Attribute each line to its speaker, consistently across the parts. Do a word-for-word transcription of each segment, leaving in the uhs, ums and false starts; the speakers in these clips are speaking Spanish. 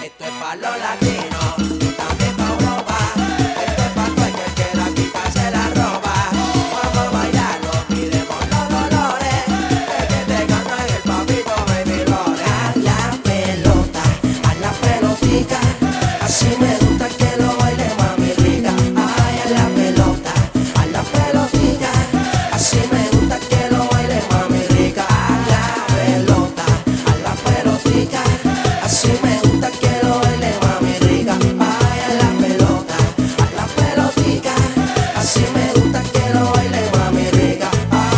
Speaker 1: Esto es pa' los latinos, también pa' Europa. Esto es pa' todo el que quiera quitarse la ropa. Vamos a bailarlo, pidemos los dolores. Es que te gana el papito, baby, lore. A la pelota, a la pelotica. Así me gusta que lo baile, mami rica. Ay, a la pelota, a la pelotica. Así me gusta que lo baile, mami rica. A la pelota, a la pelotica. Así me gusta que lo baile, mami rica. Ay, a la pelota, a la pelotica. Así me gusta que lo baile, mami rica.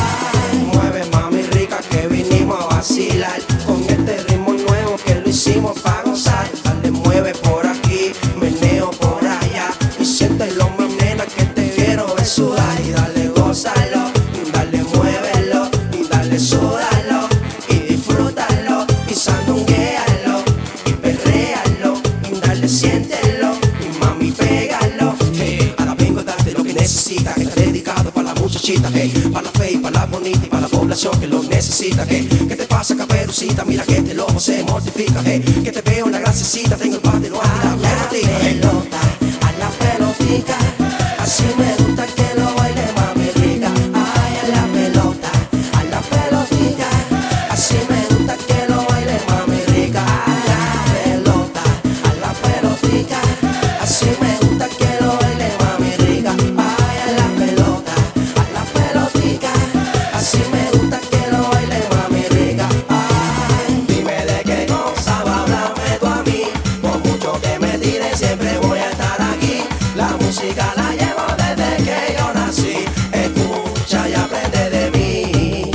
Speaker 1: Ay, mueve, mami rica, que vinimos a vacilar con este ritmo nuevo que lo hicimos pa' gozar. Dale, mueve por aquí, meneo por allá y siéntelo, mi nena, que te quiero ver sudar. Y dale, gózalo, y dale, muévelo, y dale, súdalo, y disfrútalo, y sandunguéalo, y perréalo, y dale, siéntelo, y mami, pégalo. Hey, ahora vengo a darte lo que necesitas, que está dedicado para la muchachita, hey, para la fe y para la bonita y para la población que lo necesita. Hey, ¿qué te pasa, caperucita? Mira que este lobo se mortifica. Hey, que te veo en la grasecita, tengo el pan de lo a la pelota, a la pelotica. Así me gusta que lo baile, mami rica. Ay, a la pelota, a la pelotica. Así me gusta que lo baile, mami rica. A la pelota, a la pelotica. Así me gusta que lo baile, mami rica. Ay, a la pelota, a la pelotica. Así me gusta que lo baile, mami rica. Ay, dime de qué cosa va a hablarme tú a mí. Por mucho que me tires, siempre voy a estar aquí. La música la llevo desde que yo nací. Escucha y aprende de mí.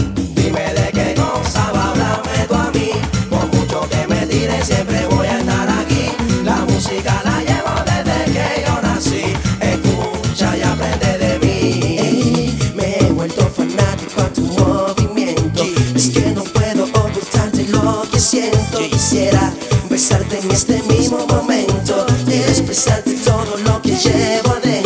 Speaker 1: Dime de qué cosa va a hablarme tú a mí. Por mucho que me tires, siempre voy a estar aquí. La música la llevo desde que yo nací. Escucha y aprende de mí. Ey, me he vuelto fanático a tu movimiento. Es que no puedo ocultarte lo que siento. Quisiera besarte en este mismo momento y expresarte todo lo que llevo adentro.